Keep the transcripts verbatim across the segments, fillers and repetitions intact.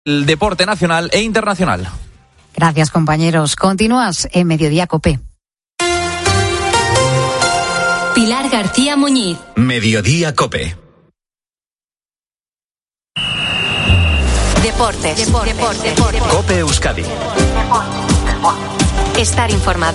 El deporte nacional e internacional. Gracias, compañeros. Continúas en Mediodía COPE. Pilar García Muñiz. Mediodía COPE. Deportes. Deportes. Deportes. Deportes. COPE Euskadi. Estar informado.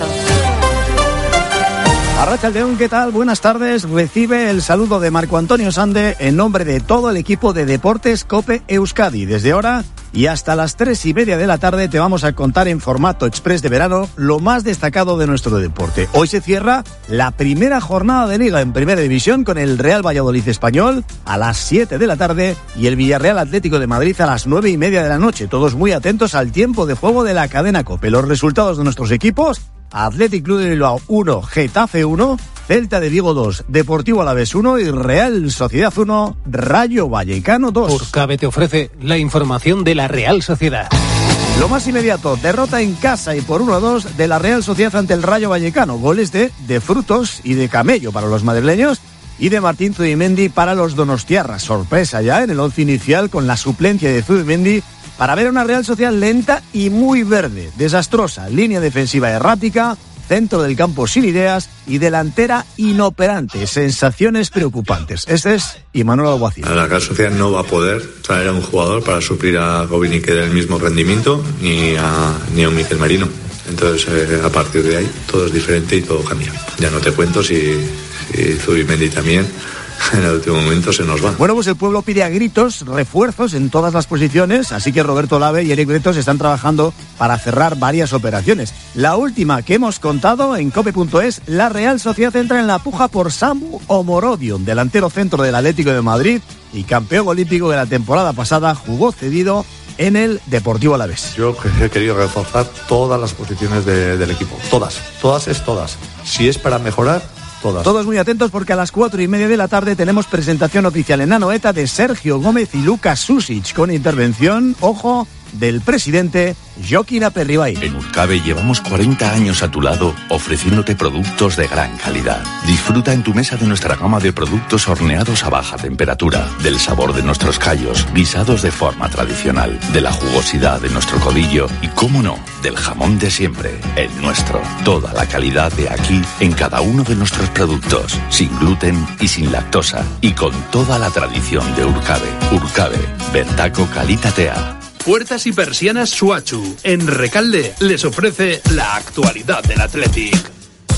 Arratsaldeon, ¿qué tal? Buenas tardes. Recibe el saludo de Marco Antonio Sande en nombre de todo el equipo de Deportes COPE Euskadi. Desde ahora y hasta las tres y media de la tarde te vamos a contar en formato express de verano lo más destacado de nuestro deporte. Hoy se cierra la primera jornada de Liga en Primera División con el Real Valladolid Español a las siete de la tarde y el Villarreal Atlético de Madrid a las nueve y media de la noche. Todos muy atentos al tiempo de juego de la cadena COPE. Los resultados de nuestros equipos: Athletic Club de Bilbao uno, Getafe uno, Celta de Vigo dos, Deportivo Alavés uno y Real Sociedad uno, Rayo Vallecano dos. Urcabe te ofrece la información de la Real Sociedad. Lo más inmediato, derrota en casa y por uno a dos de la Real Sociedad ante el Rayo Vallecano. Goles de, de Frutos y de Camello para los madrileños y de Martín Zubimendi para los donostiarras. Sorpresa ya en el once inicial con la suplencia de Zubimendi para ver a una Real Sociedad lenta y muy verde, desastrosa, línea defensiva errática, centro del campo sin ideas y delantera inoperante. Sensaciones preocupantes. Este es Imanol Alguacil. La Real Sociedad no va a poder traer a un jugador para suplir a Gobini que dé el mismo rendimiento ni a, ni a un Miquel Merino. Entonces, eh, a partir de ahí, todo es diferente y todo cambia. Ya no te cuento si, si Zubimendi también en el último momento se nos va. Bueno, pues el pueblo pide a gritos refuerzos en todas las posiciones, así que Roberto Lave y Eric Bretos están trabajando para cerrar varias operaciones. La última que hemos contado en cope punto es, la Real Sociedad entra en la puja por Samu Omorodion, delantero centro del Atlético de Madrid y campeón olímpico de la temporada pasada, jugó cedido en el Deportivo Alavés. Yo he querido reforzar todas las posiciones de, del equipo, todas, todas es todas. Si es para mejorar, todas. Todos muy atentos porque a las cuatro y media de la tarde tenemos presentación oficial en Anoeta de Sergio Gómez y Lucas Susic, con intervención, ojo, del presidente Joaquín Aperribay. En Urcabe llevamos cuarenta años a tu lado ofreciéndote productos de gran calidad. Disfruta en tu mesa de nuestra gama de productos horneados a baja temperatura, del sabor de nuestros callos, guisados de forma tradicional, de la jugosidad de nuestro codillo y, cómo no, del jamón de siempre, el nuestro. Toda la calidad de aquí en cada uno de nuestros productos, sin gluten y sin lactosa, y con toda la tradición de Urcabe. Urcabe, Bertaco Kalitatea. Puertas y persianas Suachu, en Recalde, les ofrece la actualidad del Athletic.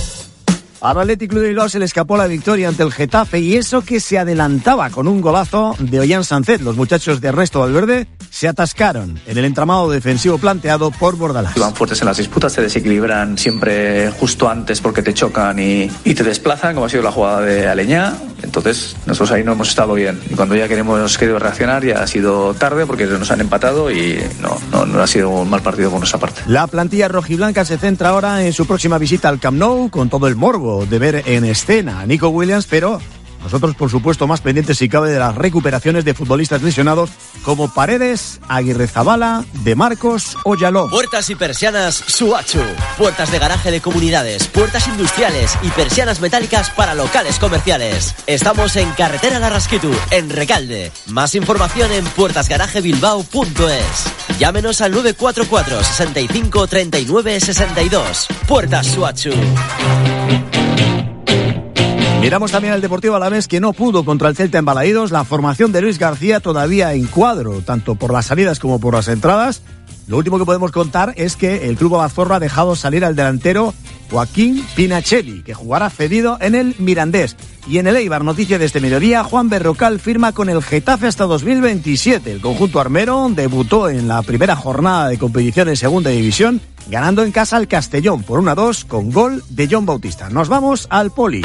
Al Athletic Club de Bilbao se le escapó la victoria ante el Getafe, y eso que se adelantaba con un golazo de Ollán Sánchez. Los muchachos de Ernesto Valverde se atascaron en el entramado defensivo planteado por Bordalás. Van fuertes en las disputas, se desequilibran siempre justo antes porque te chocan y, y te desplazan, como ha sido la jugada de Aleñá. Entonces nosotros ahí no hemos estado bien, y cuando ya queremos querido reaccionar ya ha sido tarde porque nos han empatado y no, no, no ha sido un mal partido por nuestra parte. La plantilla rojiblanca se centra ahora en su próxima visita al Camp Nou, con todo el morbo de ver en escena a Nico Williams, pero nosotros, por supuesto, más pendientes si cabe de las recuperaciones de futbolistas lesionados como Paredes, Aguirrezabala, De Marcos o Yaló. Puertas y persianas Suachu. Puertas de garaje de comunidades, puertas industriales y persianas metálicas para locales comerciales. Estamos en Carretera Larrasquitu, en Recalde. Más información en puertas garaje bilbao punto es. Llámenos al nueve cuatro cuatro, sesenta y cinco, treinta y nueve, sesenta y dos. Puertas Suachu. Miramos también al Deportivo Alavés, que no pudo contra el Celta en Balaídos. La formación de Luis García todavía en cuadro, tanto por las salidas como por las entradas. Lo último que podemos contar es que el club abazorro ha dejado salir al delantero Joaquín Pinachelli, que jugará cedido en el Mirandés. Y en el Eibar, noticia de este mediodía, Juan Berrocal firma con el Getafe hasta dos mil veintisiete. El conjunto armero debutó en la primera jornada de competición en Segunda División, ganando en casa al Castellón por uno a dos con gol de John Bautista. Nos vamos al Poli.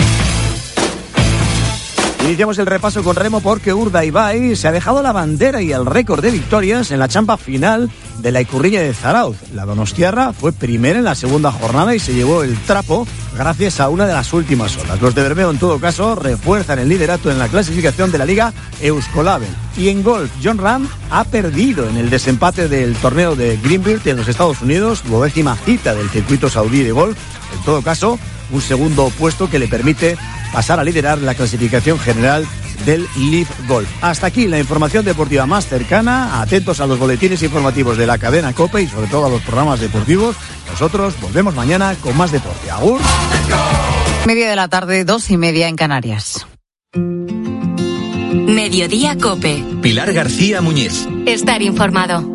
Iniciamos el repaso con remo porque Urdaibai se ha dejado la bandera y el récord de victorias en la champa final de la Ikurriña de Zarauz. La donostiarra fue primera en la segunda jornada y se llevó el trapo gracias a una de las últimas olas. Los de Bermeo, en todo caso, refuerzan el liderato en la clasificación de la Liga Euskolabel. Y en golf, John Ram ha perdido en el desempate del torneo de Greenfield en los Estados Unidos, duodécima cita del circuito saudí de golf. En todo caso, un segundo puesto que le permite pasar a liderar la clasificación general del Live Golf. Hasta aquí la información deportiva más cercana. Atentos a los boletines informativos de la cadena COPE y sobre todo a los programas deportivos. Nosotros volvemos mañana con más deporte. Agur. Media de la tarde, dos y media en Canarias. Mediodía COPE. Pilar García Muñiz. Estar informado.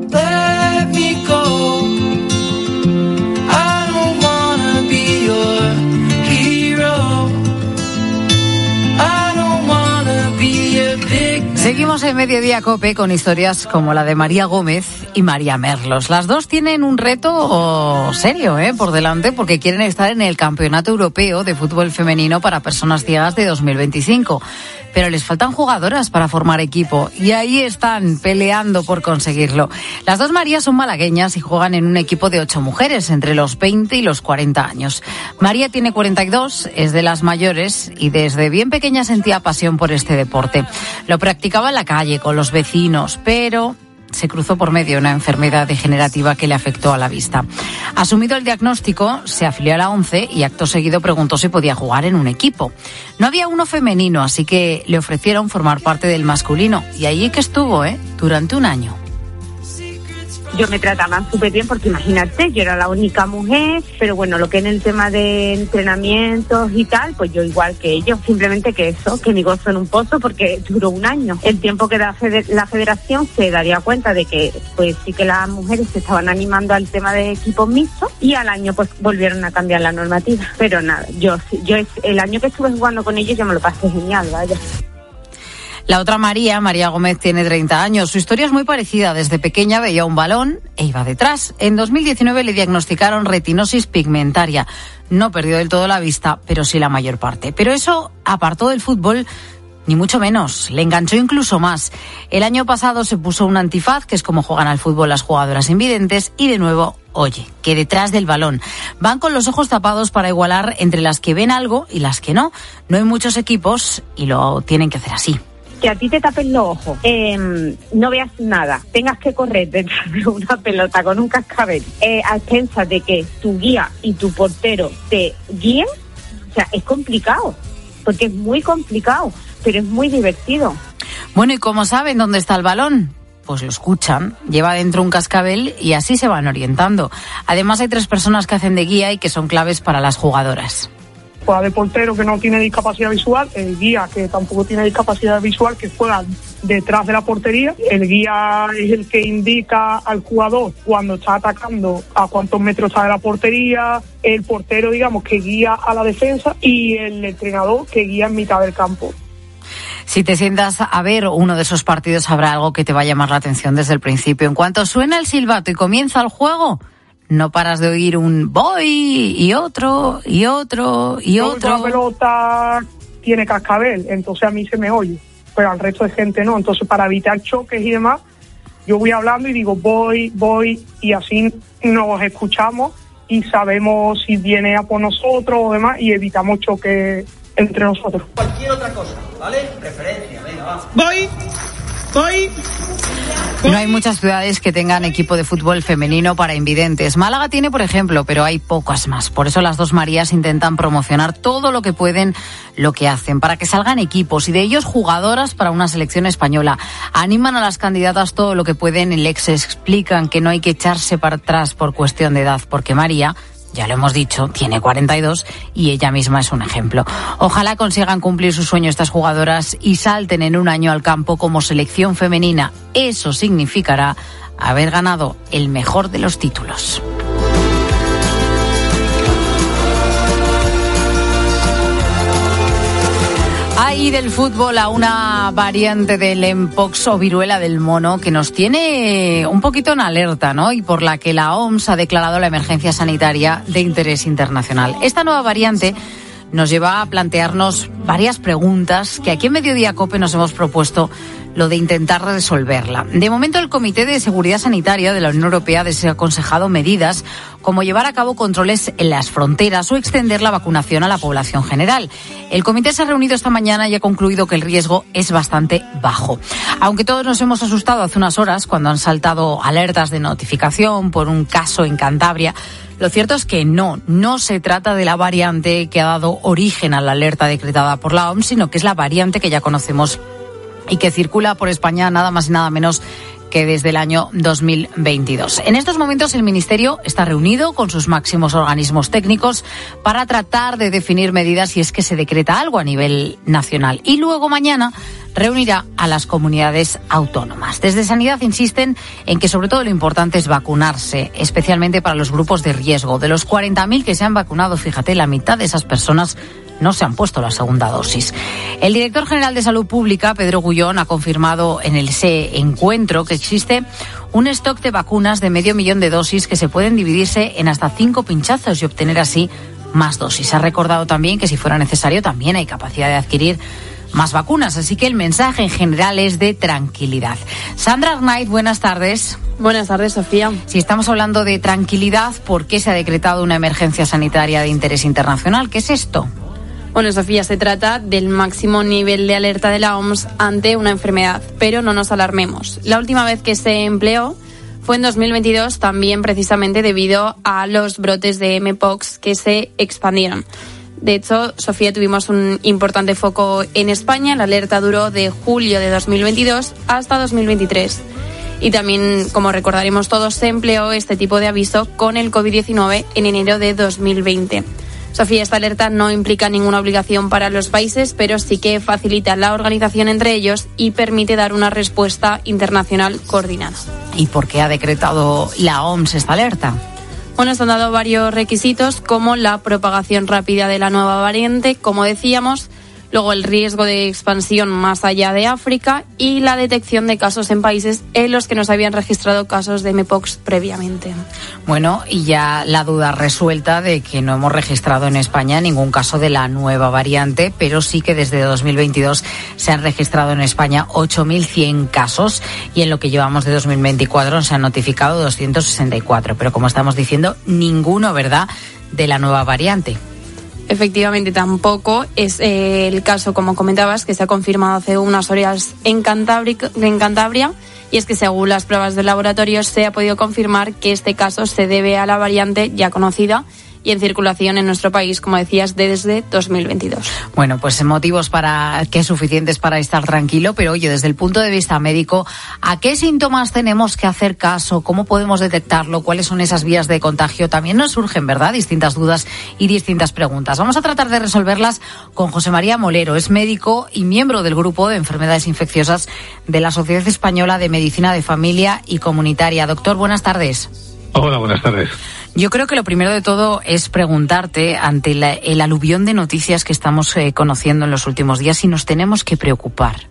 Seguimos en Mediodía COPE con historias como la de María Gómez y María Merlos. Las dos tienen un reto serio ¿eh? por delante porque quieren estar en el Campeonato Europeo de Fútbol Femenino para Personas Ciegas de dos mil veinticinco. Pero les faltan jugadoras para formar equipo y ahí están peleando por conseguirlo. Las dos Marías son malagueñas y juegan en un equipo de ocho mujeres entre los veinte y los cuarenta años. María tiene cuarenta y dos, es de las mayores y desde bien pequeña sentía pasión por este deporte. Lo practicaba en la calle con los vecinos, pero se cruzó por medio una enfermedad degenerativa que le afectó a la vista. Asumido el diagnóstico, se afilió a la ONCE y acto seguido preguntó si podía jugar en un equipo. No había uno femenino, así que le ofrecieron formar parte del masculino. Y allí que estuvo, ¿eh? Durante un año. Yo me trataban súper bien porque imagínate, yo era la única mujer, pero bueno, lo que en el tema de entrenamientos y tal, pues yo igual que ellos, simplemente que eso, que mi gozo en un pozo porque duró un año. El tiempo que da la federación se daría cuenta de que pues sí que las mujeres se estaban animando al tema de equipos mixtos y al año pues volvieron a cambiar la normativa. Pero nada, yo, yo el año que estuve jugando con ellos yo me lo pasé genial, vaya. La otra María, María Gómez, tiene treinta años. Su historia es muy parecida. Desde pequeña veía un balón e iba detrás. En dos mil diecinueve le diagnosticaron retinosis pigmentaria. No perdió del todo la vista, pero sí la mayor parte. Pero eso apartó del fútbol, ni mucho menos. Le enganchó incluso más. El año pasado se puso un antifaz, que es como juegan al fútbol las jugadoras invidentes, y de nuevo, oye, que detrás del balón. Van con los ojos tapados para igualar entre las que ven algo y las que no. No hay muchos equipos y lo tienen que hacer así. Que a ti te tapen los ojos, eh, no veas nada, tengas que correr detrás de una pelota con un cascabel, eh, a expensas de que tu guía y tu portero te guíen, o sea, es complicado, porque es muy complicado, pero es muy divertido. Bueno, ¿y cómo saben dónde está el balón? Pues lo escuchan, lleva dentro un cascabel y así se van orientando. Además hay tres personas que hacen de guía y que son claves para las jugadoras. Juega de portero que no tiene discapacidad visual, el guía que tampoco tiene discapacidad visual que juega detrás de la portería. El guía es el que indica al jugador cuando está atacando a cuántos metros está de la portería, el portero digamos que guía a la defensa y el entrenador que guía en mitad del campo. Si te sientas a ver uno de esos partidos habrá algo que te va a llamar la atención desde el principio. En cuanto suena el silbato y comienza el juego, no paras de oír un voy y otro y otro y otro. La pelota tiene cascabel, entonces a mí se me oye, pero al resto de gente no. Entonces para evitar choques y demás, yo voy hablando y digo voy, voy y así nos escuchamos y sabemos si viene a por nosotros o demás y evitamos choques entre nosotros. Cualquier otra cosa, ¿vale? Preferencia, venga, va. Voy, voy. No hay muchas ciudades que tengan equipo de fútbol femenino para invidentes. Málaga tiene, por ejemplo, pero hay pocas más. Por eso las dos Marías intentan promocionar todo lo que pueden, lo que hacen, para que salgan equipos y de ellos jugadoras para una selección española. Animan a las candidatas todo lo que pueden y les explican que no hay que echarse para atrás por cuestión de edad, porque María, ya lo hemos dicho, tiene cuarenta y dos y ella misma es un ejemplo. Ojalá consigan cumplir su sueño estas jugadoras y salten en un año al campo como selección femenina. Eso significará haber ganado el mejor de los títulos. Hay del fútbol a una variante del mpox o viruela del mono que nos tiene un poquito en alerta, ¿no? Y por la que la O M S ha declarado la emergencia sanitaria de interés internacional. Esta nueva variante nos lleva a plantearnos varias preguntas que aquí en Mediodía COPE nos hemos propuesto lo de intentar resolverla. De momento, el Comité de Seguridad Sanitaria de la Unión Europea ha desaconsejado medidas como llevar a cabo controles en las fronteras o extender la vacunación a la población general. El comité se ha reunido esta mañana y ha concluido que el riesgo es bastante bajo. Aunque todos nos hemos asustado hace unas horas cuando han saltado alertas de notificación por un caso en Cantabria, lo cierto es que no, no se trata de la variante que ha dado origen a la alerta decretada por la O M S, sino que es la variante que ya conocemos y que circula por España nada más y nada menos que desde el año dos mil veintidós. En estos momentos el Ministerio está reunido con sus máximos organismos técnicos para tratar de definir medidas si es que se decreta algo a nivel nacional. Y luego mañana reunirá a las comunidades autónomas. Desde Sanidad insisten en que sobre todo lo importante es vacunarse, especialmente para los grupos de riesgo. De los cuarenta mil que se han vacunado, fíjate, la mitad de esas personas no se han puesto la segunda dosis. El director general de Salud Pública, Pedro Gullón, ha confirmado en el S E Encuentro que existe un stock de vacunas de medio millón de dosis que se pueden dividirse en hasta cinco pinchazos y obtener así más dosis. Ha recordado también que si fuera necesario también hay capacidad de adquirir más vacunas, así que el mensaje en general es de tranquilidad. Sandra Arnaiz, buenas tardes. Buenas tardes, Sofía. Si estamos hablando de tranquilidad, ¿por qué se ha decretado una emergencia sanitaria de interés internacional? ¿Qué es esto? Bueno, Sofía, se trata del máximo nivel de alerta de la O M S ante una enfermedad, pero no nos alarmemos. La última vez que se empleó fue en dos mil veintidós, también precisamente debido a los brotes de M P O X que se expandieron. De hecho, Sofía, tuvimos un importante foco en España. La alerta duró de julio de dos mil veintidós hasta dos mil veintitrés. Y también, como recordaremos todos, se empleó este tipo de aviso con el covid diecinueve en enero de dos mil veinte. Sofía, esta alerta no implica ninguna obligación para los países, pero sí que facilita la organización entre ellos y permite dar una respuesta internacional coordinada. ¿Y por qué ha decretado la O M S esta alerta? Bueno, se han dado varios requisitos, como la propagación rápida de la nueva variante, como decíamos, luego el riesgo de expansión más allá de África y la detección de casos en países en los que no se habían registrado casos de M P O X previamente. Bueno, y ya la duda resuelta de que no hemos registrado en España ningún caso de la nueva variante, pero sí que desde dos mil veintidós se han registrado en España ocho mil cien casos y en lo que llevamos de dos mil veinticuatro se han notificado doscientos sesenta y cuatro, pero como estamos diciendo, ninguno, ¿verdad?, de la nueva variante. Efectivamente, tampoco es eh, el caso, como comentabas, que se ha confirmado hace unas horas en Cantabria, en Cantabria, y es que según las pruebas de laboratorio se ha podido confirmar que este caso se debe a la variante ya conocida y en circulación en nuestro país, como decías, desde dos mil veintidós. Bueno, pues motivos para que suficientes para estar tranquilo, pero oye, desde el punto de vista médico, ¿a qué síntomas tenemos que hacer caso? ¿Cómo podemos detectarlo? ¿Cuáles son esas vías de contagio? También nos surgen, ¿verdad?, distintas dudas y distintas preguntas. Vamos a tratar de resolverlas con José María Molero. Es médico y miembro del grupo de enfermedades infecciosas de la Sociedad Española de Medicina de Familia y Comunitaria. Doctor, buenas tardes. Hola, buenas tardes. Yo creo que lo primero de todo es preguntarte, ante la, el aluvión de noticias que estamos eh, conociendo en los últimos días, si nos tenemos que preocupar.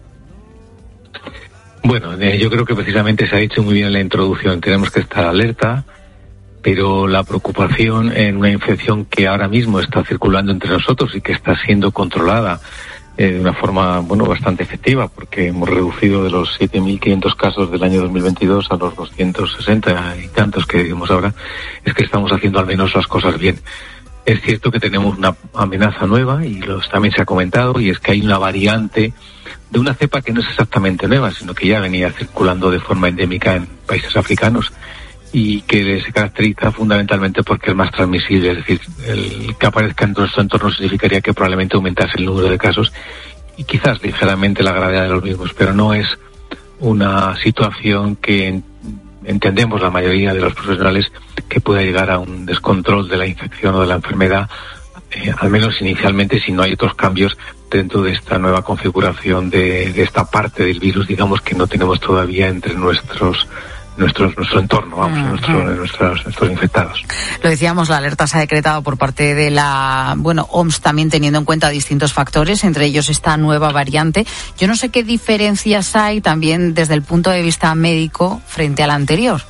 Bueno, eh, yo creo que precisamente se ha dicho muy bien en la introducción. Tenemos que estar alerta, pero la preocupación en una infección que ahora mismo está circulando entre nosotros y que está siendo controlada eh, de una forma, bueno, bastante efectiva, porque hemos reducido de los siete mil quinientos casos del año dos mil veintidós a los doscientos sesenta y tantos que vimos ahora, es que estamos haciendo al menos las cosas bien. Es cierto que tenemos una amenaza nueva, y los, también se ha comentado, y es que hay una variante de una cepa que no es exactamente nueva, sino que ya venía circulando de forma endémica en países africanos, y que se caracteriza fundamentalmente porque es más transmisible, es decir, el que aparezca en nuestro entorno significaría que probablemente aumentase el número de casos y quizás ligeramente la gravedad de los mismos, pero no es una situación que entendemos la mayoría de los profesionales que pueda llegar a un descontrol de la infección o de la enfermedad, eh, al menos inicialmente, si no hay otros cambios dentro de esta nueva configuración de, de esta parte del virus, digamos, que no tenemos todavía entre nuestros Nuestro, nuestro entorno, vamos, uh-huh. nuestro, nuestros, nuestros infectados. Lo decíamos, la alerta se ha decretado por parte de la, bueno, O M S, también teniendo en cuenta distintos factores, entre ellos esta nueva variante. Yo no sé qué diferencias hay también desde el punto de vista médico frente a la anterior.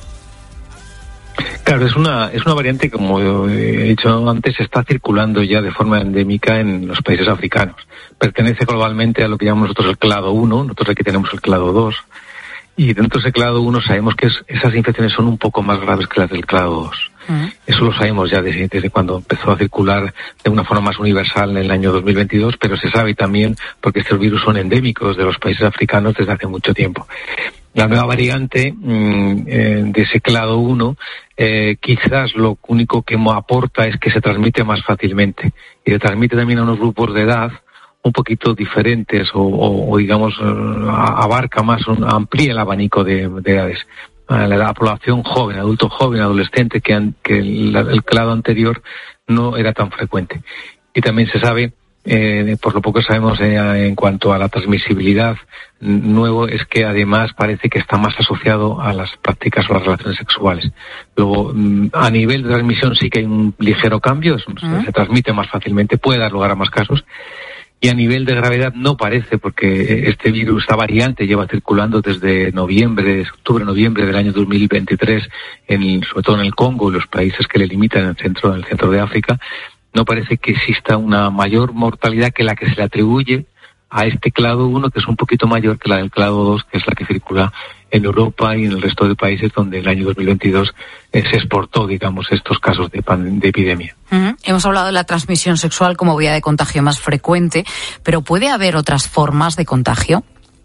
Claro, es una, es una variante, como he dicho antes, está circulando ya de forma endémica en los países africanos. Pertenece globalmente a lo que llamamos nosotros el clado uno, nosotros aquí tenemos el clado dos. Y dentro de ese clado uno sabemos que es, esas infecciones son un poco más graves que las del clado dos. Uh-huh. Eso lo sabemos ya desde, desde cuando empezó a circular de una forma más universal en el año dos mil veintidós, pero se sabe también porque estos virus son endémicos de los países africanos desde hace mucho tiempo. La nueva variante mmm, eh, de ese clado uno eh, quizás lo único que aporta es que se transmite más fácilmente y se transmite también a unos grupos de edad un poquito diferentes o, o, o digamos, abarca más, un, amplía el abanico de, de edades. La, la población joven, adulto joven, adolescente, que, han, que el, el clado anterior no era tan frecuente. Y también se sabe, eh, por lo poco sabemos eh, en cuanto a la transmisibilidad, nuevo es que además parece que está más asociado a las prácticas o las relaciones sexuales. Luego, a nivel de transmisión sí que hay un ligero cambio, uh-huh. se transmite más fácilmente, puede dar lugar a más casos. Y a nivel de gravedad no parece, porque este virus, esta variante, lleva circulando desde noviembre, octubre, noviembre del año dos mil veintitrés, en, sobre todo en el Congo y los países que le limitan en el centro, en el centro de África. No parece que exista una mayor mortalidad que la que se le atribuye a este clado uno, que es un poquito mayor que la del clado dos, que es la que circula en Europa y en el resto de países donde en el año dos mil veintidós eh, se exportó, digamos, estos casos de, pan, de epidemia. Uh-huh. Hemos hablado de la transmisión sexual como vía de contagio más frecuente, pero ¿puede haber otras formas de contagio?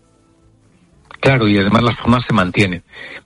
Claro, y además las formas se mantienen.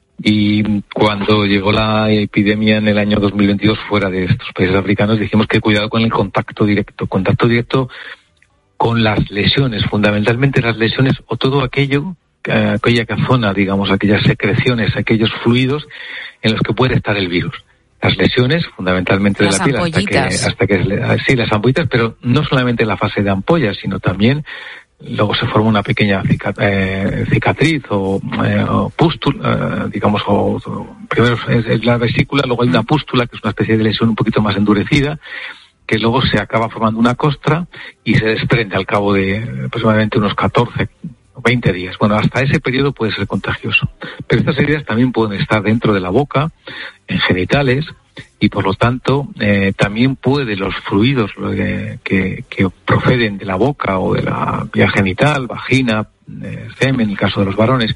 Y cuando llegó la epidemia en el año dos mil veintidós fuera de estos países africanos, dijimos que cuidado con el contacto directo. Contacto directo con las lesiones, fundamentalmente las lesiones o todo aquello, aquella zona, digamos, aquellas secreciones, aquellos fluidos en los que puede estar el virus. Las lesiones, fundamentalmente de las la piel, hasta que, hasta que, sí, las ampollitas, pero no solamente la fase de ampollas, sino también luego se forma una pequeña cicatriz o, eh, o pústula, eh, digamos, o, o primero es, es la vesícula, luego hay una pústula, que es una especie de lesión un poquito más endurecida, que luego se acaba formando una costra y se desprende al cabo de aproximadamente unos catorce o veinte días. Bueno, hasta ese periodo puede ser contagioso. Pero estas heridas también pueden estar dentro de la boca, en genitales, y por lo tanto eh, también puede los fluidos eh, que, que proceden de la boca o de la vía genital, vagina, eh, semen, en el caso de los varones,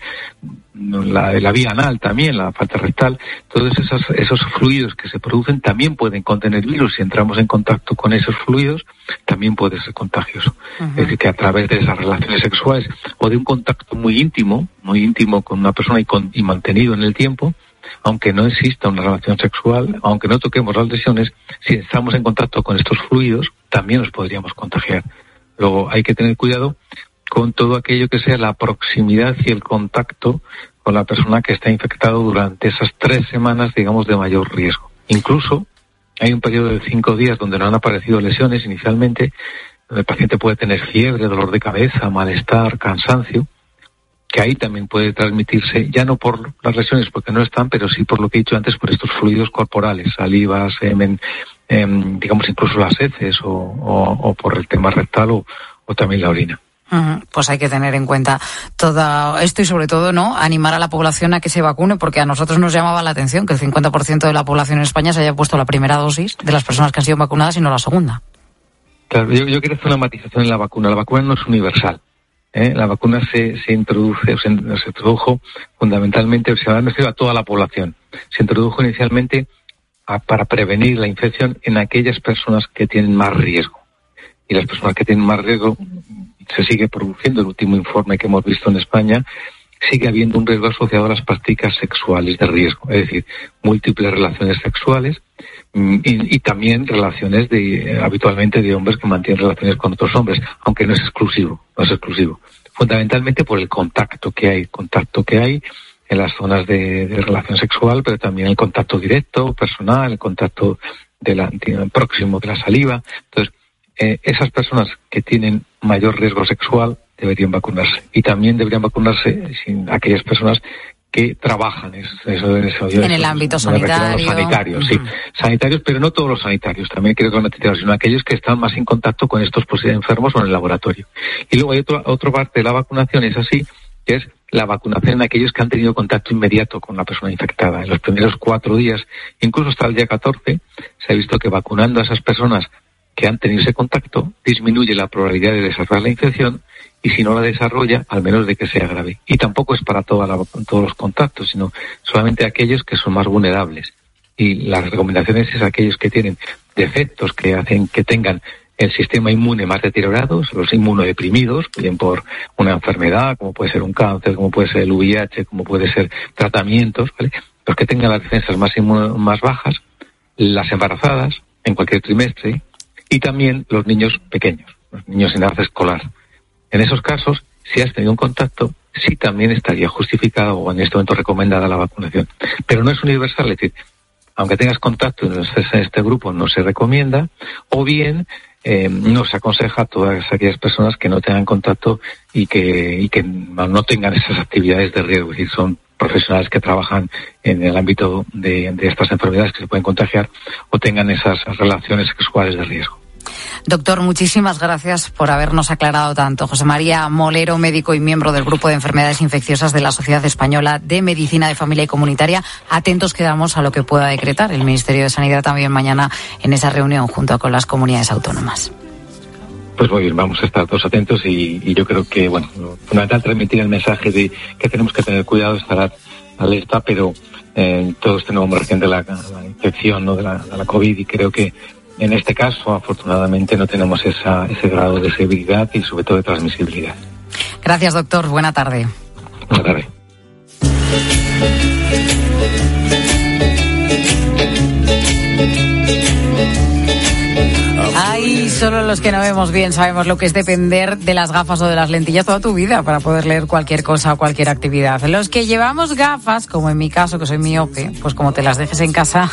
la de la vía anal también, la falta rectal, todos esos, esos fluidos que se producen también pueden contener virus. Si entramos en contacto con esos fluidos, también puede ser contagioso. Uh-huh. Es decir, que a través de esas relaciones sexuales o de un contacto muy íntimo, muy íntimo con una persona y, con, y mantenido en el tiempo, aunque no exista una relación sexual, aunque no toquemos las lesiones, si estamos en contacto con estos fluidos, también nos podríamos contagiar. Luego hay que tener cuidado con todo aquello que sea la proximidad y el contacto con la persona que está infectado durante esas tres semanas, digamos, de mayor riesgo. Incluso hay un periodo de cinco días donde no han aparecido lesiones inicialmente, donde el paciente puede tener fiebre, dolor de cabeza, malestar, cansancio, que ahí también puede transmitirse, ya no por las lesiones porque no están, pero sí por lo que he dicho antes, por estos fluidos corporales, saliva, semen, eh, digamos incluso las heces o, o, o por el tema rectal o, o también la orina. Pues hay que tener en cuenta todo esto y sobre todo no animar a la población a que se vacune, porque a nosotros nos llamaba la atención que el cincuenta por ciento de la población en España se haya puesto la primera dosis de las personas que han sido vacunadas y no la segunda. Claro, yo, yo quiero hacer una matización en la vacuna. La vacuna no es universal. ¿eh? La vacuna se, se introduce, se, se introdujo fundamentalmente, o sea, no se a toda la población. Se introdujo inicialmente a, para prevenir la infección en aquellas personas que tienen más riesgo. Y las personas que tienen más riesgo, se sigue produciendo, el último informe que hemos visto en España, sigue habiendo un riesgo asociado a las prácticas sexuales de riesgo, es decir, múltiples relaciones sexuales y, y también relaciones de habitualmente de hombres que mantienen relaciones con otros hombres, aunque no es exclusivo, no es exclusivo. Fundamentalmente por el contacto que hay, contacto que hay en las zonas de, de relación sexual, pero también el contacto directo, personal, el contacto de la, de, próximo de la saliva. Entonces, eh, esas personas que tienen mayor riesgo sexual deberían vacunarse. Y también deberían vacunarse sin aquellas personas que trabajan eso, eso, eso, en eso, el ámbito sanitario. Sanitarios, uh-huh. sí. Sanitarios, pero no todos los sanitarios, también creo que no necesitamos, sino aquellos que están más en contacto con estos posibles enfermos o en el laboratorio. Y luego hay otro, otra parte de la vacunación, es así, que es la vacunación en aquellos que han tenido contacto inmediato con la persona infectada. En los primeros cuatro días, incluso hasta el día catorce, se ha visto que vacunando a esas personas que han tenido ese contacto, disminuye la probabilidad de desarrollar la infección, y si no la desarrolla, al menos de que sea grave. Y tampoco es para toda la, todos los contactos, sino solamente aquellos que son más vulnerables. Y las recomendaciones es aquellos que tienen defectos que hacen que tengan el sistema inmune más deteriorado, los inmunodeprimidos, bien por una enfermedad, como puede ser un cáncer, como puede ser el V I H, como puede ser tratamientos, ¿vale? Los que tengan las defensas más, inmuno, más bajas, las embarazadas, en cualquier trimestre, y también los niños pequeños. los niños en edad escolar. En esos casos, si has tenido un contacto, sí también estaría justificado o en este momento recomendada la vacunación. Pero no es universal, es decir, aunque tengas contacto y no estés en este grupo, no se recomienda, o bien eh, no se aconseja a todas aquellas personas que no tengan contacto y que, y que no tengan esas actividades de riesgo, es decir, son profesionales que trabajan en el ámbito de, de estas enfermedades que se pueden contagiar o tengan esas relaciones sexuales de riesgo. Doctor, muchísimas gracias por habernos aclarado tanto. José María Molero, médico y miembro del Grupo de Enfermedades Infecciosas de la Sociedad Española de Medicina de Familia y Comunitaria. Atentos quedamos a lo que pueda decretar el Ministerio de Sanidad también mañana en esa reunión junto con las comunidades autónomas. Pues muy bien, vamos a estar todos atentos y, y yo creo que, bueno, lo fundamental transmitir el mensaje de que tenemos que tener cuidado, estar alerta, pero eh, todo este nuevo margen de la, la infección, ¿no?, de la, de la COVID, y creo que en este caso, afortunadamente, no tenemos esa, ese grado de severidad y sobre todo de transmisibilidad. Gracias, doctor. Buena tarde. Buena tarde. Ay, solo los que no vemos bien sabemos lo que es depender de las gafas o de las lentillas toda tu vida para poder leer cualquier cosa o cualquier actividad. Los que llevamos gafas, como en mi caso, que soy miope, pues como te las dejes en casa,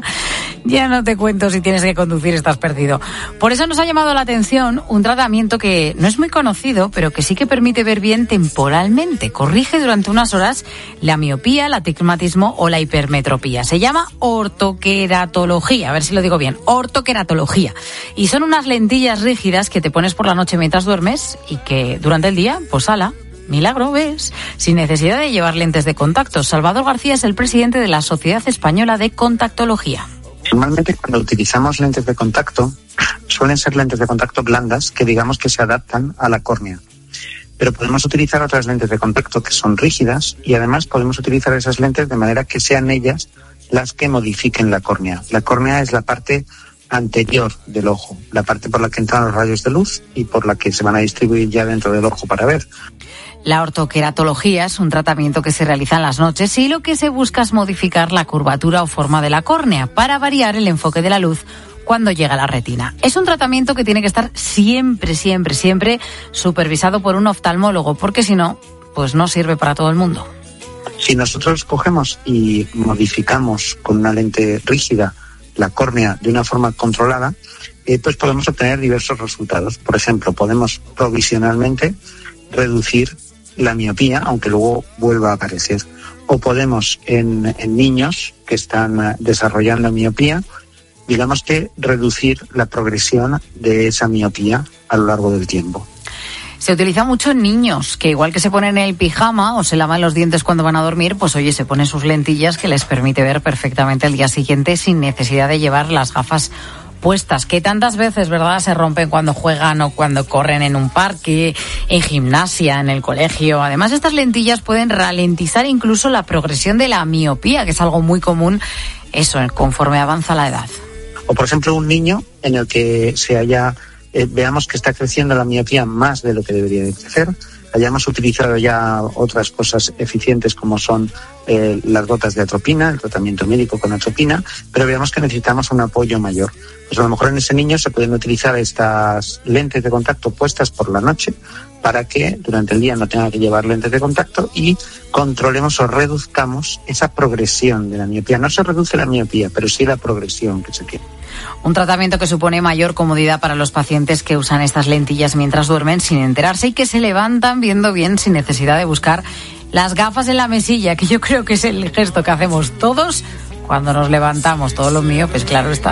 ya no te cuento, si tienes que conducir estás perdido. Por eso nos ha llamado la atención un tratamiento que no es muy conocido, pero que sí que permite ver bien temporalmente. Corrige durante unas horas la miopía, el astigmatismo o la hipermetropía. Se llama ortoqueratología, a ver si lo digo bien, ortoqueratología. Y son unas lentillas rígidas que te pones por la noche mientras duermes y que durante el día, pues ala, milagro, ¿ves? Sin necesidad de llevar lentes de contacto. Salvador García es el presidente de la Sociedad Española de Contactología. Normalmente cuando utilizamos lentes de contacto, suelen ser lentes de contacto blandas que digamos que se adaptan a la córnea. Pero podemos utilizar otras lentes de contacto que son rígidas y además podemos utilizar esas lentes de manera que sean ellas las que modifiquen la córnea. La córnea es la parte anterior del ojo, la parte por la que entran los rayos de luz y por la que se van a distribuir ya dentro del ojo para ver. La ortoqueratología es un tratamiento que se realiza en las noches y lo que se busca es modificar la curvatura o forma de la córnea para variar el enfoque de la luz cuando llega a la retina. Es un tratamiento que tiene que estar siempre, siempre, siempre supervisado por un oftalmólogo, porque si no, pues no sirve para todo el mundo. Si nosotros cogemos y modificamos con una lente rígida la córnea de una forma controlada, eh, pues podemos obtener diversos resultados. Por ejemplo, podemos provisionalmente reducir la miopía, aunque luego vuelva a aparecer. O podemos, en, en niños que están desarrollando miopía, digamos que reducir la progresión de esa miopía a lo largo del tiempo. Se utiliza mucho en niños, que igual que se ponen el pijama o se lavan los dientes cuando van a dormir, pues oye, se ponen sus lentillas que les permite ver perfectamente el día siguiente sin necesidad de llevar las gafas puestas, que tantas veces, ¿verdad?, se rompen cuando juegan o cuando corren en un parque, en gimnasia, en el colegio. Además, estas lentillas pueden ralentizar incluso la progresión de la miopía, que es algo muy común, eso, conforme avanza la edad. O, por ejemplo, un niño en el que se haya... Eh, veamos que está creciendo la miopía más de lo que debería de crecer, hayamos utilizado ya otras cosas eficientes como son eh, las gotas de atropina, el tratamiento médico con atropina, pero veamos que necesitamos un apoyo mayor. Pues a lo mejor en ese niño se pueden utilizar estas lentes de contacto puestas por la noche para que durante el día no tenga que llevar lentes de contacto y controlemos o reduzcamos esa progresión de la miopía. No se reduce la miopía, pero sí la progresión que se tiene. Un tratamiento que supone mayor comodidad para los pacientes que usan estas lentillas mientras duermen sin enterarse y que se levantan viendo bien sin necesidad de buscar las gafas en la mesilla, que yo creo que es el gesto que hacemos todos cuando nos levantamos, todos los miopes, claro está.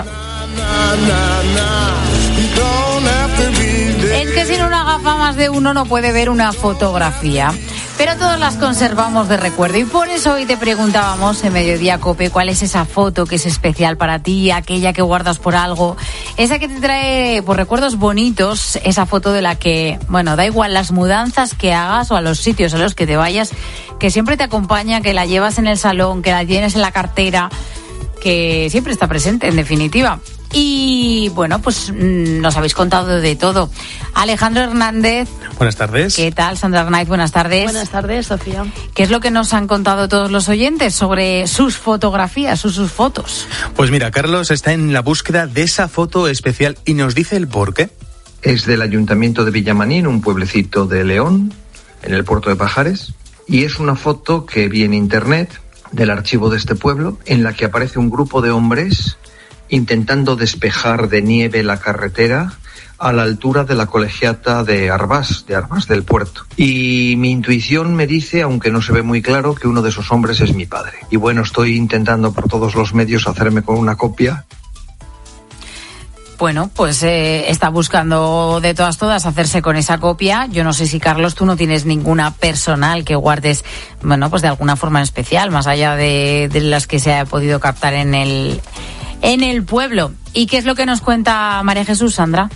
Es que sin una gafa más de uno no puede ver una fotografía, pero todas las conservamos de recuerdo y por eso hoy te preguntábamos en Mediodía Cope cuál es esa foto que es especial para ti, aquella que guardas por algo, esa que te trae por recuerdos bonitos, esa foto de la que, bueno, da igual las mudanzas que hagas o a los sitios a los que te vayas, que siempre te acompaña, que la llevas en el salón, que la tienes en la cartera, que siempre está presente, en definitiva. Y bueno, pues nos habéis contado de todo. Alejandro Hernández. Buenas tardes. ¿Qué tal? Sandra Arnaiz, buenas tardes. Buenas tardes, Sofía. ¿Qué es lo que nos han contado todos los oyentes sobre sus fotografías, sus, sus fotos? Pues mira, Carlos está en la búsqueda de esa foto especial y nos dice el por qué. es del Ayuntamiento de Villamanín, un pueblecito de León, en el puerto de Pajares, y es una foto que vi en internet del archivo de este pueblo, en la que aparece un grupo de hombres intentando despejar de nieve la carretera a la altura de la colegiata de Arbás, de Arbás del Puerto. Y mi intuición me dice, aunque no se ve muy claro, que uno de esos hombres es mi padre. Y bueno, estoy intentando por todos los medios hacerme con una copia. Bueno, pues eh, está buscando de todas todas hacerse con esa copia. Yo no sé si, Carlos, tú no tienes ninguna personal que guardes, bueno, pues de alguna forma en especial, más allá de, de las que se ha podido captar en el, en el pueblo. ¿Y qué es lo que nos cuenta María Jesús, Sandra?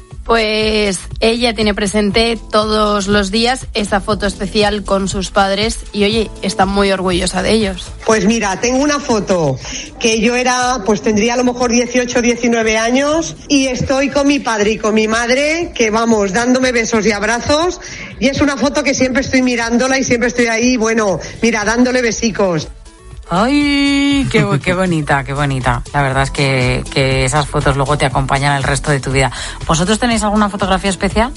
Pues ella tiene presente todos los días esa foto especial con sus padres y, oye, está muy orgullosa de ellos. Pues mira, tengo una foto que yo era, pues tendría a lo mejor dieciocho, diecinueve años y estoy con mi padre y con mi madre, que vamos, dándome besos y abrazos, y es una foto que siempre estoy mirándola y siempre estoy ahí, bueno, mira, dándole besicos. ¡Ay! Qué, qué bonita, qué bonita. La verdad es que, que esas fotos luego te acompañan el resto de tu vida. ¿Vosotros tenéis alguna fotografía especial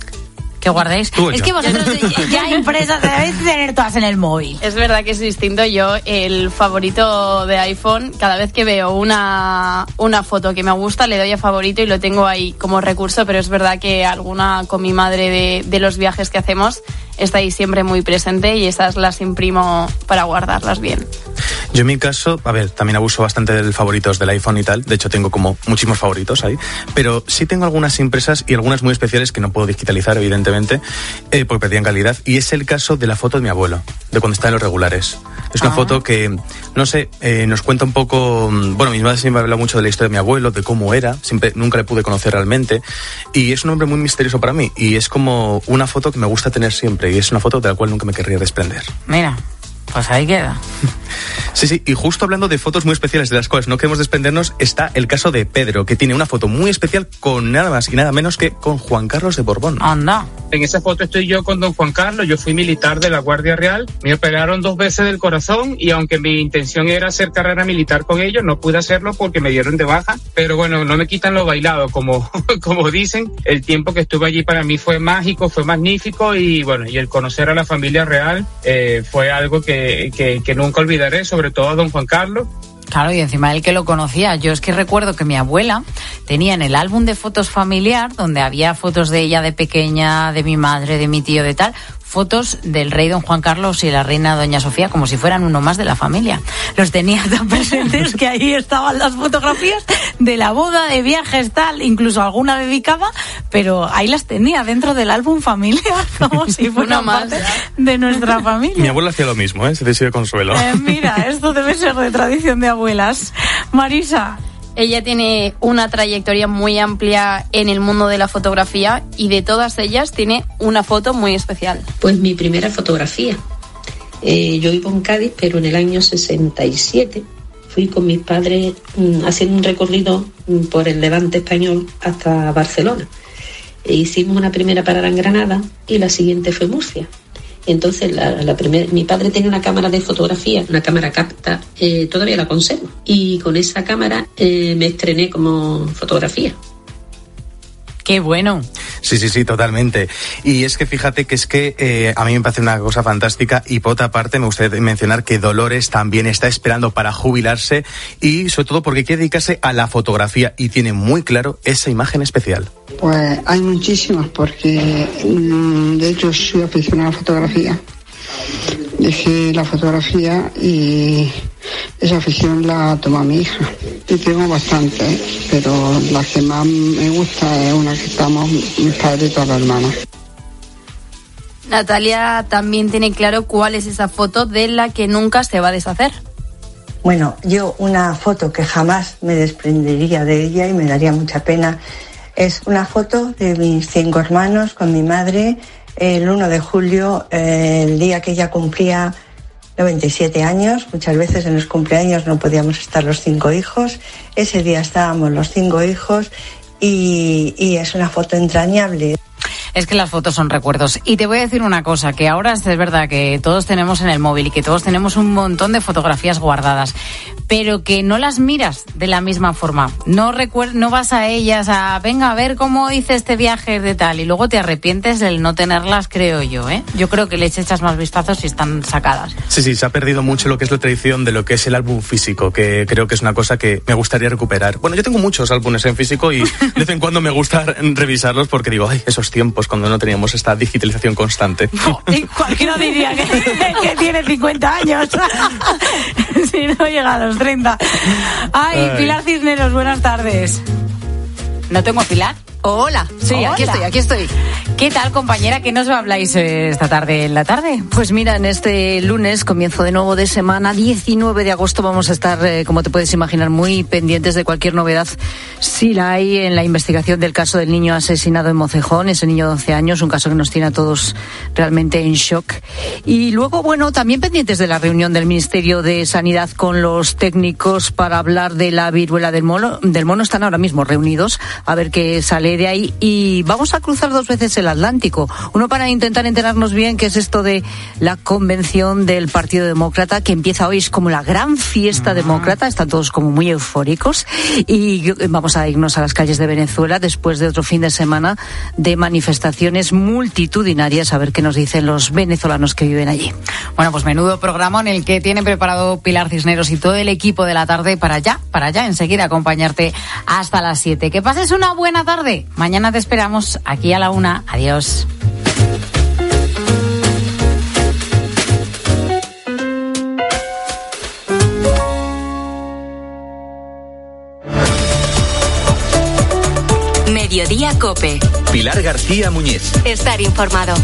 que guardéis? Es que vosotros ya impresas debéis tener todas en el móvil. Es verdad que es distinto. Yo, el favorito de iPhone, cada vez que veo una, una foto que me gusta, le doy a favorito y lo tengo ahí como recurso, pero es verdad que alguna con mi madre de, de los viajes que hacemos está ahí siempre muy presente y esas las imprimo para guardarlas bien. Yo en mi caso, a ver, también abuso bastante del favoritos del iPhone y tal, de hecho tengo como muchísimos favoritos ahí, pero sí tengo algunas impresas y algunas muy especiales que no puedo digitalizar, evidentemente, eh, porque perdían calidad, y es el caso de la foto de mi abuelo, de cuando está en los regulares. Es una ah. foto que, no sé, eh, nos cuenta un poco, bueno, mi madre siempre me ha hablado mucho de la historia de mi abuelo, de cómo era, siempre, nunca le pude conocer realmente, y es un hombre muy misterioso para mí, y es como una foto que me gusta tener siempre, y es una foto de la cual nunca me querría desprender. Mira, pues ahí queda. Sí, sí, y justo hablando de fotos muy especiales de las cuales no queremos desprendernos, está el caso de Pedro, que tiene una foto muy especial con nada más y nada menos que con Juan Carlos de Borbón. Anda. En esa foto estoy yo con don Juan Carlos, yo fui militar de la Guardia Real, me operaron dos veces del corazón y aunque mi intención era hacer carrera militar con ellos, no pude hacerlo porque me dieron de baja, pero bueno, no me quitan lo bailado, como, como dicen, el tiempo que estuve allí para mí fue mágico, fue magnífico y bueno, y el conocer a la familia real eh, fue algo que, que, que nunca olvidaré, sobre todo a don Juan Carlos. Claro, y encima él que lo conocía. Yo es que recuerdo que mi abuela tenía en el álbum de fotos familiar, donde había fotos de ella de pequeña, de mi madre, de mi tío, de tal, fotos del rey don Juan Carlos y la reina doña Sofía como si fueran uno más de la familia. Los tenía tan presentes que ahí estaban las fotografías de la boda, de viajes, tal, incluso alguna dedicada, pero ahí las tenía dentro del álbum familiar como si fuera parte de nuestra familia. Mi abuela hacía lo mismo, ¿eh? Se decide consuelo. Eh, mira, esto debe ser de tradición de abuelas. Marisa. Ella tiene una trayectoria muy amplia en el mundo de la fotografía y de todas ellas tiene una foto muy especial. Pues mi primera fotografía. Eh, yo vivo en Cádiz, pero en el año sesenta y siete fui con mis padres mmm, haciendo un recorrido mmm, por el Levante español hasta Barcelona. E hicimos una primera parada en Granada y la siguiente fue Murcia. Entonces, la, la primer, mi padre tenía una cámara de fotografía, una cámara Capta, eh, todavía la conservo. Y con esa cámara eh, me estrené como fotografía. ¡Qué bueno! Sí, sí, sí, totalmente. Y es que fíjate que es que eh, a mí me parece una cosa fantástica y por otra parte me gustaría mencionar que Dolores también está esperando para jubilarse y sobre todo porque quiere dedicarse a la fotografía y tiene muy claro esa imagen especial. Pues hay muchísimas porque de hecho soy aficionada a la fotografía. Dejé la fotografía y esa afición la toma mi hija. Y tengo bastante, pero la que más me gusta es una que estamos mis padres y todas las hermanas. Natalia también tiene claro cuál es esa foto de la que nunca se va a deshacer. Bueno, yo una foto que jamás me desprendería de ella y me daría mucha pena es una foto de mis cinco hermanos con mi madre el uno de julio, eh, el día que ella cumplía noventa y siete años. Muchas veces en los cumpleaños no podíamos estar los cinco hijos. Ese día estábamos los cinco hijos y, y es una foto entrañable. Es que las fotos son recuerdos. Y te voy a decir una cosa, que ahora es verdad que todos tenemos en el móvil y que todos tenemos un montón de fotografías guardadas. pero que no las miras de la misma forma. No recuer- no vas a ellas a, venga, a ver cómo hice este viaje de tal, y luego te arrepientes del no tenerlas, creo yo, ¿eh? Yo creo que les echas más vistazos si están sacadas. Sí, sí, se ha perdido mucho lo que es la tradición de lo que es el álbum físico, que creo que es una cosa que me gustaría recuperar. Bueno, yo tengo muchos álbumes en físico y de vez en cuando me gusta revisarlos porque digo, ay, esos tiempos cuando no teníamos esta digitalización constante. Y cualquiera diría que, que tiene cincuenta años. Si no llega a los treinta. Ay, Ay, Pilar Cisneros, buenas tardes. ¿No tengo a Pilar? Hola, sí, Hola. aquí estoy, aquí estoy. ¿Qué tal, compañera? ¿Qué nos habláis eh, esta tarde en la tarde? Pues mira, en este lunes, comienzo de nuevo de semana, diecinueve de agosto, vamos a estar, eh, como te puedes imaginar, muy pendientes de cualquier novedad, si la hay, en la investigación del caso del niño asesinado en Mocejón, ese niño de once años, un caso que nos tiene a todos realmente en shock. Y luego, bueno, también pendientes de la reunión del Ministerio de Sanidad con los técnicos para hablar de la viruela del mono. Del mono están ahora mismo reunidos a ver qué sale de ahí, y vamos a cruzar dos veces el Atlántico. Uno para intentar enterarnos bien qué es esto de la convención del Partido Demócrata, que empieza hoy, es como la gran fiesta uh-huh. demócrata, están todos como muy eufóricos, y vamos a irnos a las calles de Venezuela después de otro fin de semana de manifestaciones multitudinarias, a ver qué nos dicen los venezolanos que viven allí. Bueno, pues menudo programa en el que tiene preparado Pilar Cisneros y todo el equipo de la tarde para allá, para allá enseguida acompañarte hasta las siete. Que pases una buena tarde. Mañana te esperamos aquí a la una. Adiós. Mediodía COPE. Pilar García Muñiz. Estar informado.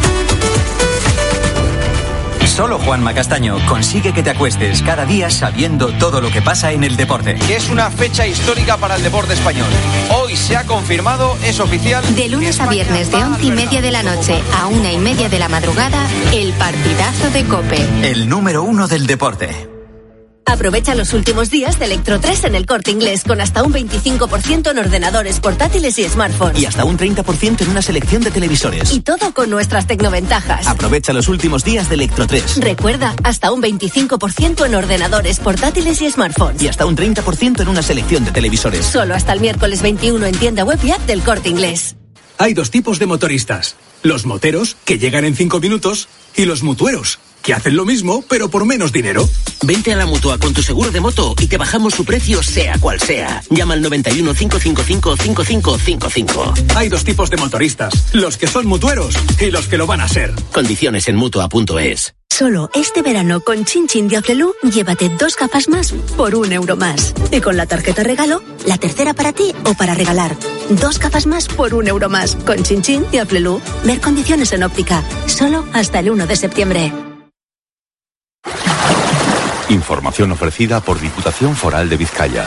Solo Juanma Castaño consigue que te acuestes cada día sabiendo todo lo que pasa en el deporte. Que es una fecha histórica para el deporte español. Hoy se ha confirmado, es oficial. De lunes a viernes de once y media de la noche a una y media de la madrugada, el partidazo de COPE. El número uno del deporte. Aprovecha los últimos días de Electro tres en El Corte Inglés, con hasta un veinticinco por ciento en ordenadores, portátiles y smartphones. Y hasta un treinta por ciento en una selección de televisores. Y todo con nuestras tecnoventajas. Aprovecha los últimos días de Electro tres. Recuerda, hasta un veinticinco por ciento en ordenadores, portátiles y smartphones. Y hasta un treinta por ciento en una selección de televisores. Solo hasta el miércoles veintiuno en tienda web y app del Corte Inglés. Hay dos tipos de motoristas. Los moteros, que llegan en cinco minutos, y los mutueros, que hacen lo mismo, pero por menos dinero. Vente a la Mutua con tu seguro de moto y te bajamos su precio sea cual sea. Llama al noventa y uno, cinco cinco cinco, cinco cinco cinco cinco. Hay dos tipos de motoristas, los que son mutueros y los que lo van a ser. Condiciones en Mutua punto es. Solo este verano con Chin Chin de Aflelu, llévate dos gafas más por un euro más. Y con la tarjeta regalo, la tercera para ti o para regalar. Dos gafas más por un euro más. Con Chin Chin de Aflelu. Ver condiciones en óptica. Solo hasta el uno de septiembre. Información ofrecida por Diputación Foral de Vizcaya.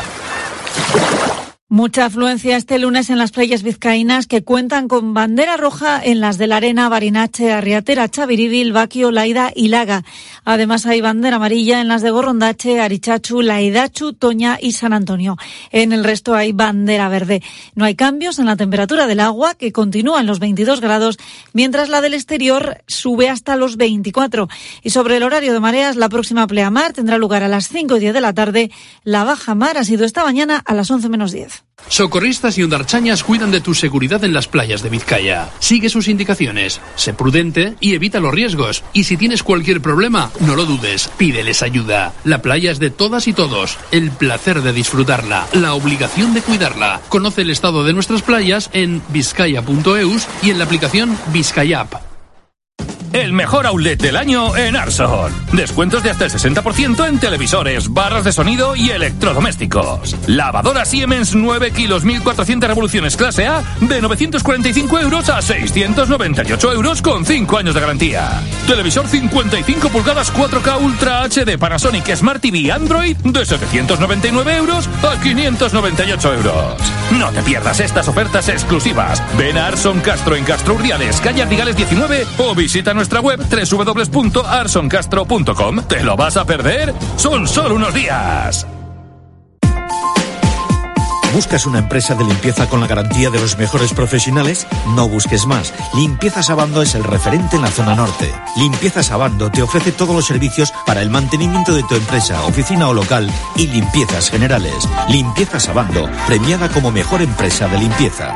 Mucha afluencia este lunes en las playas vizcaínas, que cuentan con bandera roja en las de La Arena, Barinache, Arriatera, Chaviribil, Baquio, Laida y Laga. Además hay bandera amarilla en las de Gorrondache, Arichachu, Laidachu, Toña y San Antonio. En el resto hay bandera verde. No hay cambios en la temperatura del agua, que continúa en los veintidós grados, mientras la del exterior sube hasta los veinticuatro. Y sobre el horario de mareas, la próxima pleamar tendrá lugar a las cinco y diez de la tarde. La baja mar ha sido esta mañana a las once menos diez. Socorristas y ondarchañas cuidan de tu seguridad en las playas de Vizcaya. Sigue sus indicaciones, sé prudente y evita los riesgos. Y si tienes cualquier problema, no lo dudes, pídeles ayuda. La playa es de todas y todos. El placer de disfrutarla, la obligación de cuidarla. Conoce el estado de nuestras playas en vizcaya punto eus y en la aplicación Vizcaya App. El mejor outlet del año en Arson. Descuentos de hasta el sesenta por ciento en televisores, barras de sonido y electrodomésticos. Lavadora Siemens nueve kilos, mil cuatrocientas revoluciones clase A de novecientos cuarenta y cinco euros a seiscientos noventa y ocho euros con cinco años de garantía. Televisor cincuenta y cinco pulgadas cuatro K Ultra H D Panasonic Smart T V Android de setecientos noventa y nueve euros a quinientos noventa y ocho euros. No te pierdas estas ofertas exclusivas. Ven a Arson Castro en Castro Urdiales, calle Ardigales diecinueve, o visita nuestra web doble u doble u doble u punto arson castro punto com. ¿Te lo vas a perder? Son solo unos días. ¿Buscas una empresa de limpieza con la garantía de los mejores profesionales? No busques más. Limpieza Sabando es el referente en la zona norte. Limpieza Sabando te ofrece todos los servicios para el mantenimiento de tu empresa, oficina o local y limpiezas generales. Limpieza Sabando, premiada como mejor empresa de limpieza.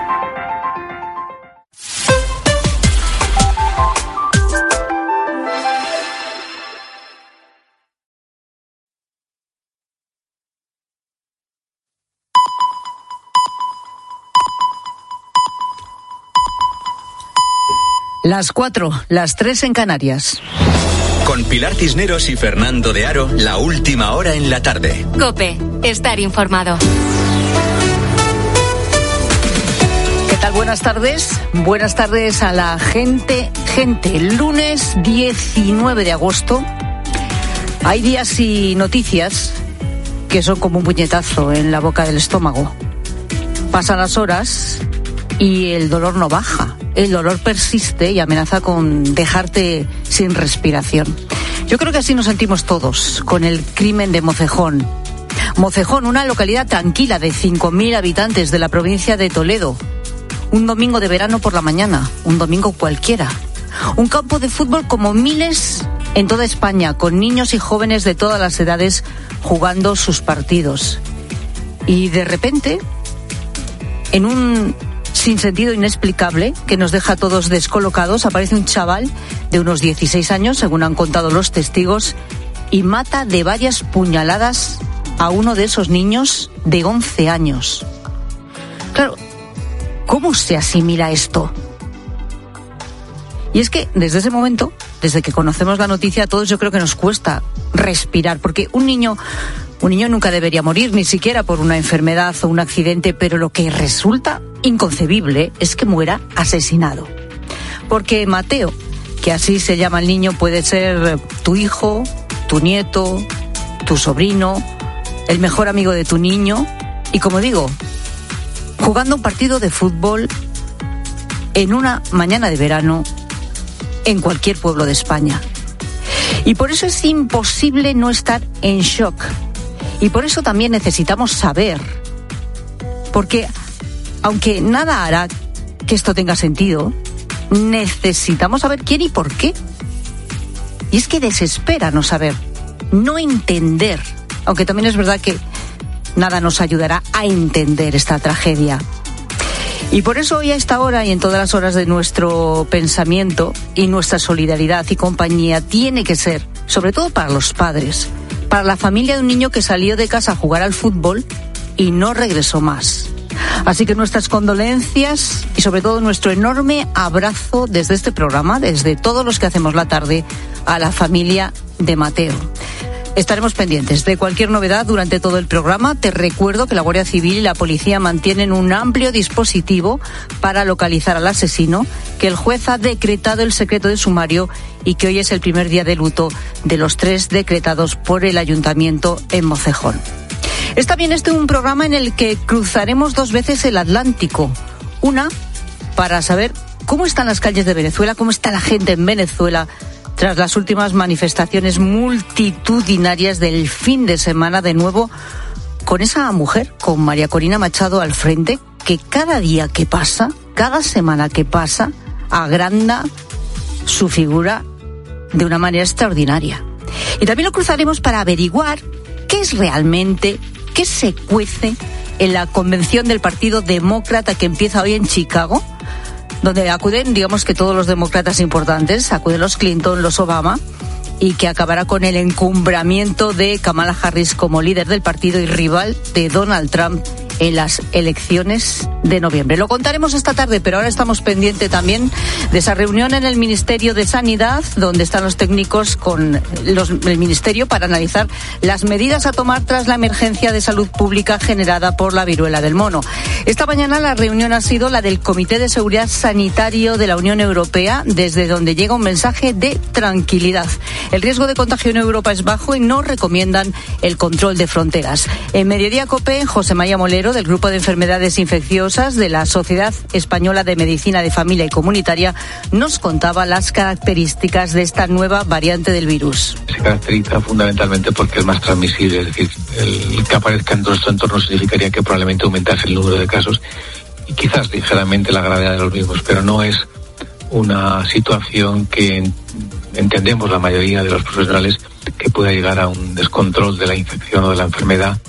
Las cuatro, las tres en Canarias. Con Pilar Cisneros y Fernando de Aro, la última hora en la tarde. COPE, estar informado. ¿Qué tal? Buenas tardes. Buenas tardes a la gente. Gente, lunes diecinueve de agosto. Hay días y noticias que son como un puñetazo en la boca del estómago. Pasan las horas y el dolor no baja. El dolor persiste y amenaza con dejarte sin respiración. Yo creo que así nos sentimos todos con el crimen de Mocejón. Mocejón, una localidad tranquila de cinco mil habitantes de la provincia de Toledo. Un domingo de verano por la mañana, un domingo cualquiera. Un campo de fútbol como miles en toda España, con niños y jóvenes de todas las edades jugando sus partidos. Y de repente, en un sin sentido inexplicable que nos deja a todos descolocados, aparece un chaval de unos dieciséis años, según han contado los testigos, y mata de varias puñaladas a uno de esos niños de once años. Claro, ¿cómo se asimila esto? Y es que desde ese momento, desde que conocemos la noticia, a todos yo creo que nos cuesta respirar, porque un niño... Un niño nunca debería morir, ni siquiera por una enfermedad o un accidente, pero lo que resulta inconcebible es que muera asesinado. Porque Mateo, que así se llama el niño, puede ser tu hijo, tu nieto, tu sobrino, el mejor amigo de tu niño, y como digo, jugando un partido de fútbol en una mañana de verano en cualquier pueblo de España. Y por eso es imposible no estar en shock. Y por eso también necesitamos saber, porque aunque nada hará que esto tenga sentido, necesitamos saber quién y por qué. Y es que desespera no saber, no entender, aunque también es verdad que nada nos ayudará a entender esta tragedia. Y por eso hoy a esta hora y en todas las horas de nuestro pensamiento y nuestra solidaridad y compañía tiene que ser, sobre todo para los padres, para la familia de un niño que salió de casa a jugar al fútbol y no regresó más. Así que nuestras condolencias y sobre todo nuestro enorme abrazo desde este programa, desde todos los que hacemos la tarde, a la familia de Mateo. Estaremos pendientes de cualquier novedad durante todo el programa. Te recuerdo que la Guardia Civil y la Policía mantienen un amplio dispositivo para localizar al asesino, que el juez ha decretado el secreto de sumario y que hoy es el primer día de luto de los tres decretados por el Ayuntamiento en Mocejón. Es también este un programa en el que cruzaremos dos veces el Atlántico. Una, para saber cómo están las calles de Venezuela, cómo está la gente en Venezuela, tras las últimas manifestaciones multitudinarias del fin de semana, de nuevo con esa mujer, con María Corina Machado al frente, que cada día que pasa, cada semana que pasa, agranda su figura de una manera extraordinaria. Y también lo cruzaremos para averiguar qué es realmente, qué se cuece en la convención del Partido Demócrata que empieza hoy en Chicago, donde acuden, digamos que todos los demócratas importantes, acuden los Clinton, los Obama, y que acabará con el encumbramiento de Kamala Harris como líder del partido y rival de Donald Trump en las elecciones de noviembre. Lo contaremos esta tarde, pero ahora estamos pendientes también de esa reunión en el Ministerio de Sanidad, donde están los técnicos con los, el Ministerio para analizar las medidas a tomar tras la emergencia de salud pública generada por la viruela del mono. Esta mañana la reunión ha sido la del Comité de Seguridad Sanitario de la Unión Europea, desde donde llega un mensaje de tranquilidad. El riesgo de contagio en Europa es bajo y no recomiendan el control de fronteras. En Mediodía COPE, José María Molero, del Grupo de Enfermedades Infecciosas de la Sociedad Española de Medicina de Familia y Comunitaria, nos contaba las características de esta nueva variante del virus. Se caracteriza fundamentalmente porque es más transmisible, es decir, el que aparezca en nuestro entorno significaría que probablemente aumentase el número de casos y quizás ligeramente la gravedad de los mismos, pero no es una situación que entendemos la mayoría de los profesionales que pueda llegar a un descontrol de la infección o de la enfermedad.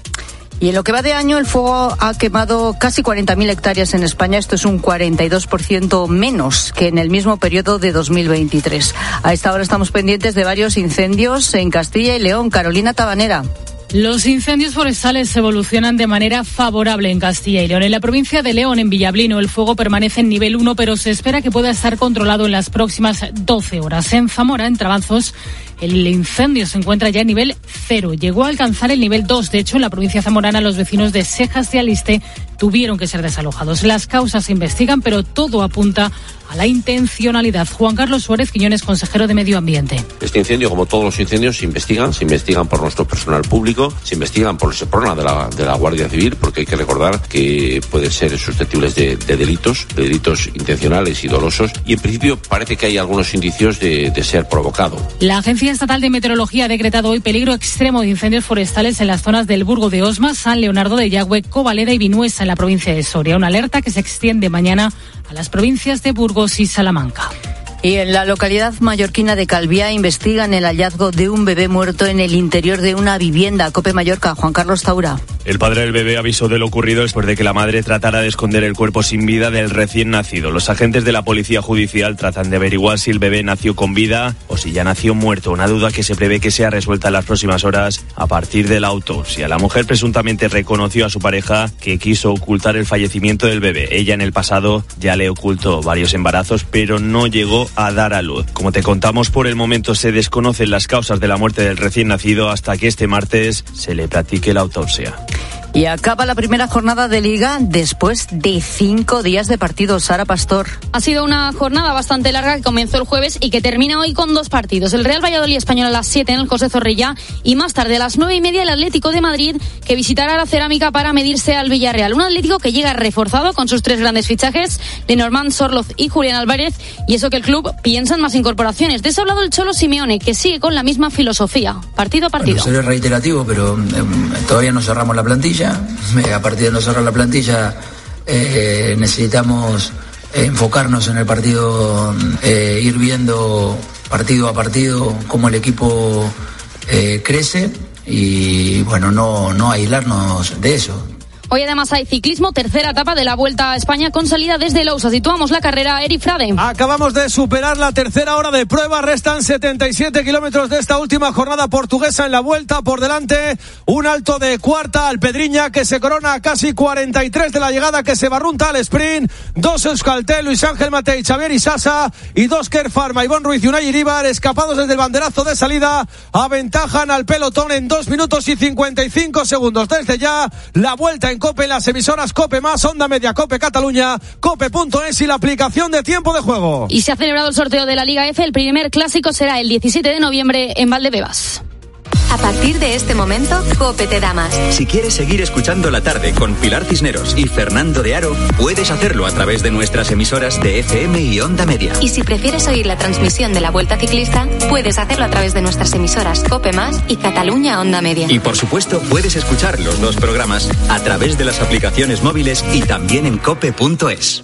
Y en lo que va de año, el fuego ha quemado casi cuarenta mil hectáreas en España. Esto es un cuarenta y dos por ciento menos que en el mismo periodo de dos mil veintitrés. A esta hora estamos pendientes de varios incendios en Castilla y León. Carolina Tabanera. Los incendios forestales evolucionan de manera favorable en Castilla y León. En la provincia de León, en Villablino, el fuego permanece en nivel uno, pero se espera que pueda estar controlado en las próximas doce horas. En Zamora, en Trabanzos, el incendio se encuentra ya en nivel cero. Llegó a alcanzar el nivel dos. De hecho, en la provincia zamorana, los vecinos de Sejas de Aliste tuvieron que ser desalojados. Las causas se investigan, pero todo apunta a la intencionalidad. Juan Carlos Suárez Quiñones, consejero de Medio Ambiente. Este incendio, como todos los incendios, se investigan, se investigan por nuestro personal público, se investigan por el SEPRONA de la, de la Guardia Civil, porque hay que recordar que pueden ser susceptibles de, de delitos, de delitos intencionales y dolosos, y en principio parece que hay algunos indicios de, de ser provocado. La Agencia Estatal de Meteorología ha decretado hoy peligro extremo de incendios forestales en las zonas del Burgo de Osma, San Leonardo de Yagüe, Covaleda y Vinuesa, en la provincia de Soria. Una alerta que se extiende mañana a las provincias de Burgos y Salamanca. Y en la localidad mallorquina de Calviá investigan el hallazgo de un bebé muerto en el interior de una vivienda. COPE Mallorca, Juan Carlos Taura. El padre del bebé avisó de lo ocurrido después de que la madre tratara de esconder el cuerpo sin vida del recién nacido. Los agentes de la policía judicial tratan de averiguar si el bebé nació con vida o si ya nació muerto. Una duda que se prevé que sea resuelta en las próximas horas a partir de la autopsia. La mujer presuntamente reconoció a su pareja que quiso ocultar el fallecimiento del bebé. Ella en el pasado ya le ocultó varios embarazos, pero no llegó a dar a luz. Como te contamos, por el momento se desconocen las causas de la muerte del recién nacido hasta que este martes se le practique la autopsia. Y acaba la primera jornada de Liga después de cinco días de partido. Sara Pastor. Ha sido una jornada bastante larga que comenzó el jueves y que termina hoy con dos partidos. El Real Valladolid Español a las siete en el José Zorrilla y más tarde a las nueve y media el Atlético de Madrid, que visitará la Cerámica para medirse al Villarreal. Un Atlético que llega reforzado con sus tres grandes fichajes, Lenormand, Sorloz y Julián Álvarez, y eso que el club piensa en más incorporaciones. De eso ha hablado el Cholo Simeone, que sigue con la misma filosofía, partido a partido. Bueno, seré reiterativo, pero eh, todavía no cerramos la plantilla. A partir de no cerrar la plantilla eh, necesitamos eh, enfocarnos en el partido, eh, ir viendo partido a partido cómo el equipo eh, crece y bueno, no, no aislarnos de eso. Hoy además hay ciclismo, tercera etapa de la Vuelta a España con salida desde Lousa. Situamos la carrera, Eri Frade. Acabamos de superar la tercera hora de prueba, restan setenta y siete kilómetros de esta última jornada portuguesa en la Vuelta. Por delante, un alto de cuarta, Alpedriña, que se corona a casi cuarenta y tres de la llegada, que se barrunta al sprint. Dos Euskaltel, Luis Ángel Matei, Xavier Isasa y dos Kerfarma, Ivonne Ruiz y Unai Iríbar, escapados desde el banderazo de salida, aventajan al pelotón en dos minutos y cincuenta y cinco segundos. Desde ya, la Vuelta en COPE, las emisoras COPE más, Onda Media, COPE Cataluña, cope punto es y la aplicación de tiempo de juego. Y se ha celebrado el sorteo de la Liga F. El primer clásico será el diecisiete de noviembre en Valdebebas. A partir de este momento, COPE te da más. Si quieres seguir escuchando La Tarde con Pilar Cisneros y Fernando de Aro, puedes hacerlo a través de nuestras emisoras de F M y Onda Media. Y si prefieres oír la transmisión de la Vuelta Ciclista, puedes hacerlo a través de nuestras emisoras COPE más y Cataluña Onda Media. Y por supuesto, puedes escuchar los dos programas a través de las aplicaciones móviles y también en cope punto es.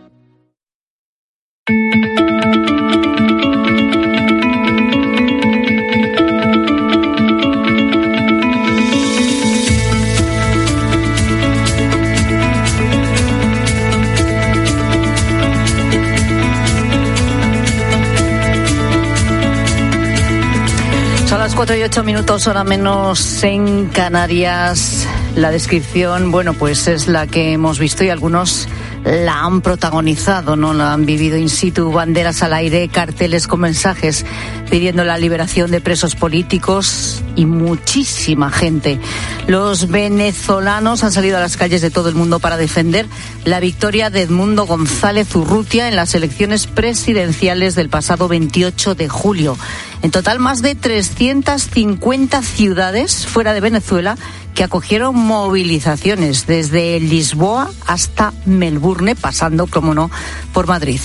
Cuatro y ocho minutos, hora menos en Canarias. La descripción, bueno, pues es la que hemos visto y algunos la han protagonizado, ¿no? La han vivido in situ, banderas al aire, carteles con mensajes pidiendo la liberación de presos políticos y muchísima gente. Los venezolanos han salido a las calles de todo el mundo para defender la victoria de Edmundo González Urrutia en las elecciones presidenciales del pasado veintiocho de julio. En total, más de trescientas cincuenta ciudades fuera de Venezuela que acogieron movilizaciones desde Lisboa hasta Melbourne, pasando, como no, por Madrid.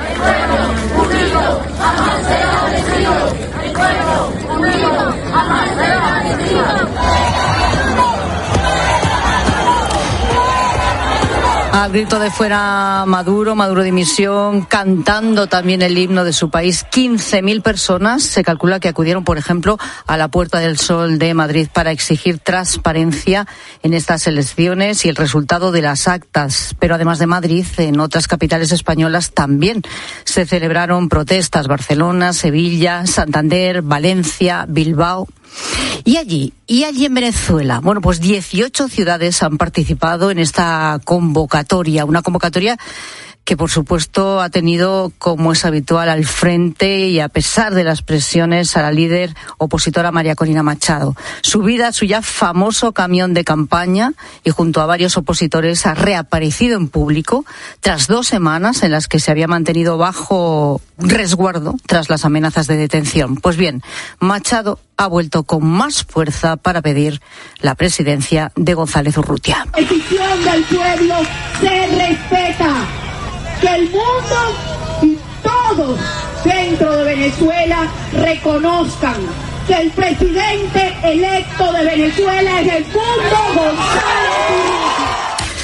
Al grito de fuera Maduro, Maduro dimisión, cantando también el himno de su país, quince mil personas se calcula que acudieron, por ejemplo, a la Puerta del Sol de Madrid para exigir transparencia en estas elecciones y el resultado de las actas. Pero además de Madrid, en otras capitales españolas también se celebraron protestas: Barcelona, Sevilla, Santander, Valencia, Bilbao. Y allí, y allí en Venezuela, bueno, pues dieciocho ciudades han participado en esta convocatoria, una convocatoria que por supuesto ha tenido, como es habitual, al frente y a pesar de las presiones a la líder opositora María Corina Machado. Subida a su ya famoso camión de campaña y junto a varios opositores ha reaparecido en público tras dos semanas en las que se había mantenido bajo resguardo tras las amenazas de detención. Pues bien, Machado ha vuelto con más fuerza para pedir la presidencia de González Urrutia. La decisión del pueblo se respeta. Que el mundo y todos dentro de Venezuela reconozcan que el presidente electo de Venezuela es el mundo González Urrutia.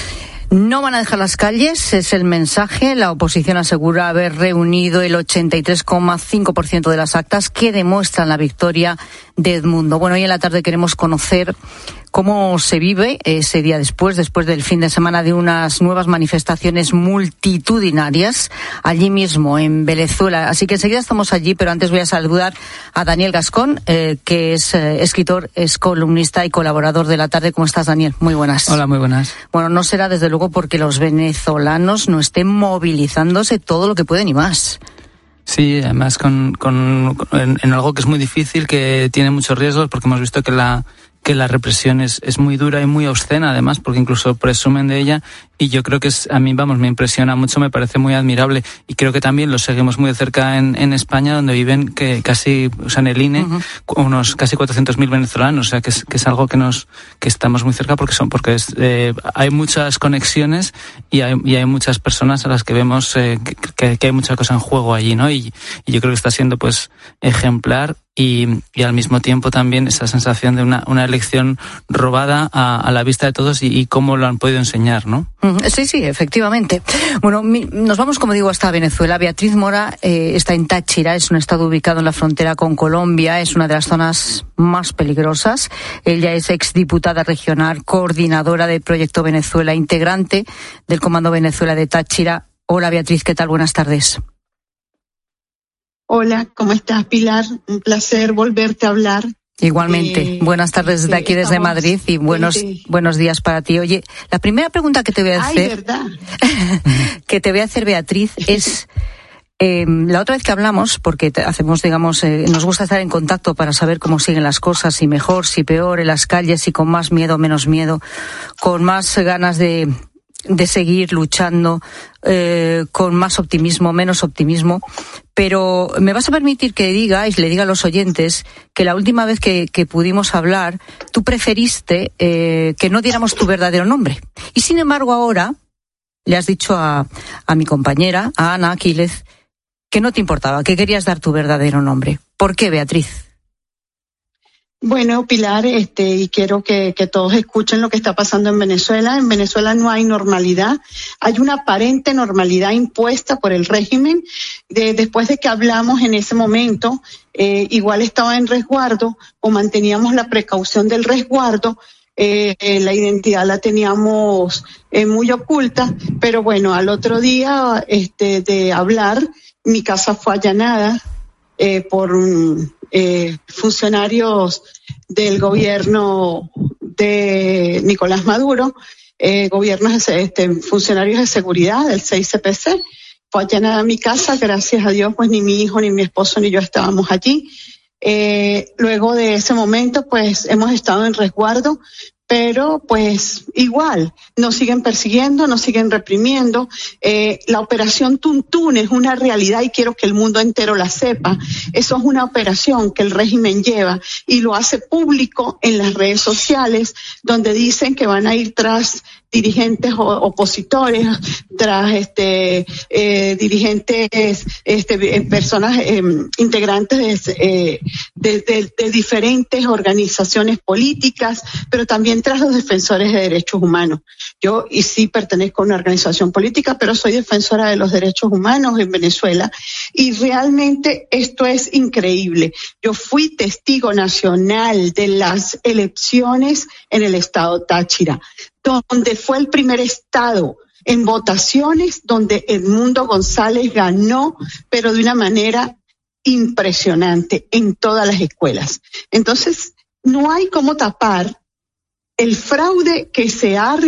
No van a dejar las calles, es el mensaje. La oposición asegura haber reunido el ochenta y tres coma cinco por ciento de las actas que demuestran la victoria de Edmundo. Bueno, hoy en la tarde queremos conocer cómo se vive ese día después, después del fin de semana de unas nuevas manifestaciones multitudinarias allí mismo en Venezuela. Así que enseguida estamos allí, pero antes voy a saludar a Daniel Gascón, eh, que es eh, escritor, es columnista y colaborador de La Tarde. ¿Cómo estás, Daniel? Muy buenas. Hola, muy buenas. Bueno, no será desde luego porque los venezolanos no estén movilizándose todo lo que pueden y más. Sí, además con, con, en, en algo que es muy difícil, que tiene muchos riesgos, porque hemos visto que la que la represión es, es muy dura y muy obscena, además, porque incluso presumen de ella, y yo creo que es, a mí, vamos, me impresiona mucho, me parece muy admirable, y creo que también lo seguimos muy de cerca en, en España, donde viven que casi, o sea, en el I N E, uh-huh. unos casi cuatrocientos mil venezolanos, o sea, que es, que es algo que nos, que estamos muy cerca, porque son, porque es, eh, hay muchas conexiones y hay, y hay muchas personas a las que vemos eh, que, que hay mucha cosa en juego allí, ¿no? Y, y yo creo que está siendo, pues, ejemplar. Y, y al mismo tiempo también esa sensación de una, una elección robada a, a la vista de todos y, y cómo lo han podido enseñar, ¿no? Sí, sí, efectivamente. Bueno, mi, nos vamos, como digo, hasta Venezuela. Beatriz Mora eh, está en Táchira, es un estado ubicado en la frontera con Colombia, es una de las zonas más peligrosas. Ella es exdiputada regional, coordinadora del Proyecto Venezuela, integrante del Comando Venezuela de Táchira. Hola, Beatriz, ¿qué tal? Buenas tardes. Hola, ¿cómo estás, Pilar? Un placer volverte a hablar. Igualmente. Eh, Buenas tardes desde aquí, desde Madrid, y buenos sí. buenos días para ti. Oye, la primera pregunta que te voy a hacer, Ay, ¿verdad? que te voy a hacer, Beatriz, es eh, la otra vez que hablamos, porque te hacemos, digamos, eh, nos gusta estar en contacto para saber cómo siguen las cosas, si mejor, si peor, en las calles, si con más miedo, menos miedo, con más ganas de de seguir luchando, eh, con más optimismo, menos optimismo, pero me vas a permitir que diga y le diga a los oyentes que la última vez que, que pudimos hablar, tú preferiste eh, que no diéramos tu verdadero nombre. Y sin embargo ahora le has dicho a, a mi compañera, a Ana Aquiles, que no te importaba, que querías dar tu verdadero nombre. ¿Por qué, Beatriz? Bueno, Pilar, este, y quiero que, que todos escuchen lo que está pasando en Venezuela. En Venezuela no hay normalidad. Hay una aparente normalidad impuesta por el régimen. De, después de que hablamos en ese momento, eh, igual estaba en resguardo o manteníamos la precaución del resguardo. Eh, eh, la identidad la teníamos eh, muy oculta, pero bueno, al otro día, este, de hablar, mi casa fue allanada eh, por un, Eh, funcionarios del gobierno de Nicolás Maduro. eh, gobiernos, este, funcionarios de seguridad del seis C P C. Fue allanada a mi casa, gracias a Dios, pues ni mi hijo, ni mi esposo, ni yo estábamos allí. Eh, luego de ese momento, pues hemos estado en resguardo, pero pues igual, nos siguen persiguiendo, nos siguen reprimiendo. Eh, la operación Tuntún es una realidad y quiero que el mundo entero la sepa. Eso es una operación que el régimen lleva y lo hace público en las redes sociales, donde dicen que van a ir tras dirigentes opositores, tras este eh, dirigentes, este personas eh, integrantes de, eh, de, de, de diferentes organizaciones políticas, pero también tras los defensores de derechos humanos. Yo y sí pertenezco a una organización política, pero soy defensora de los derechos humanos en Venezuela y realmente esto es increíble. Yo fui testigo nacional de las elecciones en el estado Táchira, donde fue el primer estado en votaciones donde Edmundo González ganó, pero de una manera impresionante en todas las escuelas. Entonces, no hay cómo tapar el fraude que se ha